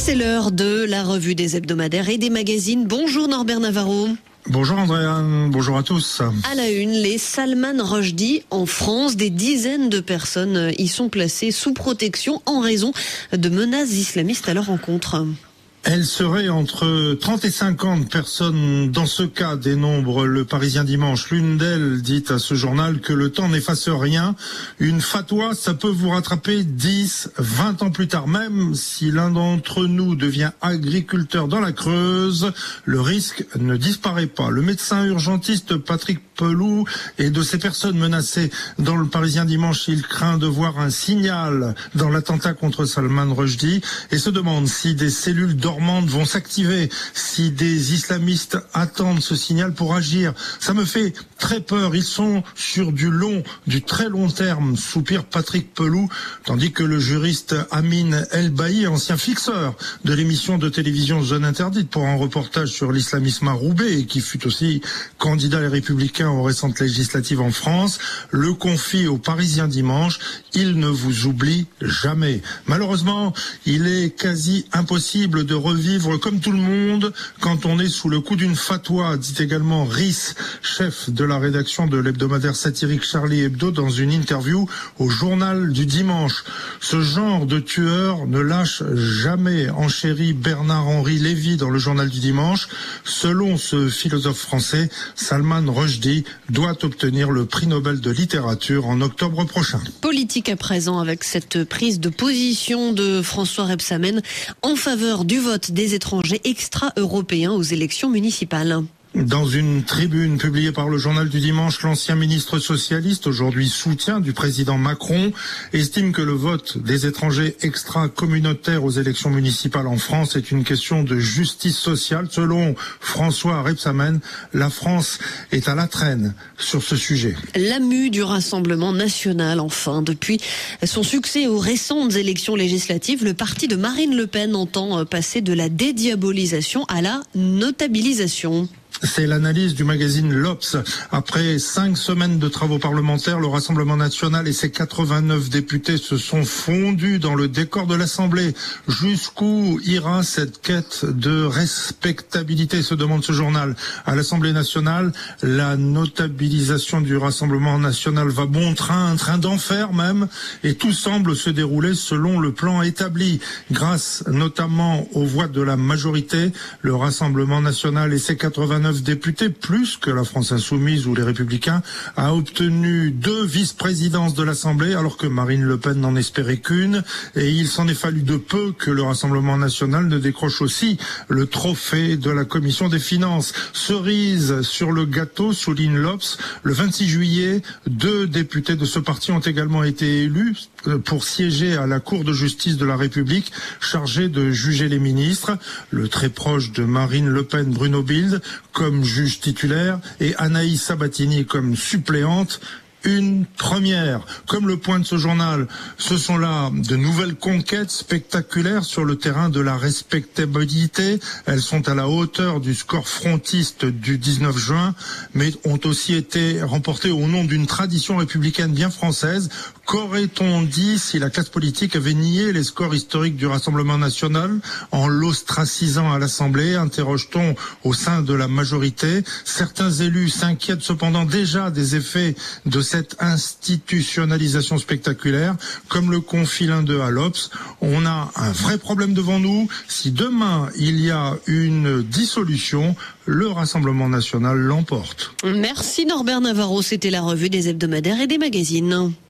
C'est l'heure de la revue des hebdomadaires et des magazines. Bonjour Norbert Navarro. Bonjour Andréane, bonjour à tous. À la une, les Salman Rushdie en France. Des dizaines de personnes y sont placées sous protection en raison de menaces islamistes à leur encontre. Elle serait entre 30 et 50 personnes dans ce cas, dénombre le Parisien dimanche. L'une d'elles dit à ce journal que le temps n'efface rien. Une fatwa, ça peut vous rattraper 10, 20 ans plus tard. Même si l'un d'entre nous devient agriculteur dans la Creuse, le risque ne disparaît pas. Le médecin urgentiste Patrick Pelloux est de ces personnes menacées. Dans le Parisien dimanche, il craint de voir un signal dans l'attentat contre Salman Rushdie et se demande si des cellules dormantes vont s'activer, si des islamistes attendent ce signal pour agir. Ça me fait très peur. Ils sont sur du très long terme, soupire Patrick Pelloux, tandis que le juriste Amin El-Bailly, ancien fixeur de l'émission de télévision Zone Interdite pour un reportage sur l'islamisme à Roubaix et qui fut aussi candidat Les Républicains aux récentes législatives en France, le confie au Parisien dimanche. Il ne vous oublie jamais. Malheureusement, il est quasi impossible de revivre comme tout le monde quand on est sous le coup d'une fatwa, dit également Rhys, chef de la rédaction de l'hebdomadaire satirique Charlie Hebdo, dans une interview au journal du dimanche. Ce genre de tueur ne lâche jamais, enchérit Bernard-Henri Lévy dans le journal du dimanche. Selon ce philosophe français, Salman Rushdie doit obtenir le prix Nobel de littérature en octobre prochain. Politique à présent avec cette prise de position de François Rebsamen en faveur du vote des étrangers extra-européens aux élections municipales. Dans une tribune publiée par le journal du dimanche, l'ancien ministre socialiste, aujourd'hui soutien du président Macron, estime que le vote des étrangers extra-communautaires aux élections municipales en France est une question de justice sociale. Selon François Rebsamen, la France est à la traîne sur ce sujet. La mue du Rassemblement national, enfin. Depuis son succès aux récentes élections législatives, le parti de Marine Le Pen entend passer de la dédiabolisation à la notabilisation. C'est l'analyse du magazine l'Obs. Après 5 semaines de travaux parlementaires, le Rassemblement national et ses 89 députés se sont fondus dans le décor de l'Assemblée. Jusqu'où ira cette quête de respectabilité, se demande ce journal. À l'Assemblée nationale, la notabilisation du Rassemblement national va bon train, un train d'enfer même, et tout semble se dérouler selon le plan établi. Grâce notamment aux voix de la majorité, le Rassemblement national et ses 89 députés, plus que la France insoumise ou les Républicains, a obtenu 2 vice-présidences de l'Assemblée, alors que Marine Le Pen n'en espérait qu'une, et il s'en est fallu de peu que le Rassemblement national ne décroche aussi le trophée de la Commission des finances. Cerise sur le gâteau, souligne l'Obs, le 26 juillet, 2 députés de ce parti ont également été élus pour siéger à la Cour de justice de la République, chargée de juger les ministres. Le très proche de Marine Le Pen, Bruno Bilde, comme juge titulaire, et Anaïs Sabatini comme suppléante. Une première. Comme le pointe ce journal, ce sont là de nouvelles conquêtes spectaculaires sur le terrain de la respectabilité. Elles sont à la hauteur du score frontiste du 19 juin, mais ont aussi été remportées au nom d'une tradition républicaine bien française. Qu'aurait-on dit si la classe politique avait nié les scores historiques du Rassemblement national en l'ostracisant à l'Assemblée, interroge-t-on au sein de la majorité. Certains élus s'inquiètent cependant déjà des effets de cette institutionnalisation spectaculaire. Comme le confie l'un d'eux à l'Obs, on a un vrai problème devant nous. Si demain il y a une dissolution, le Rassemblement national l'emporte. Merci Norbert Navarro, c'était la revue des hebdomadaires et des magazines.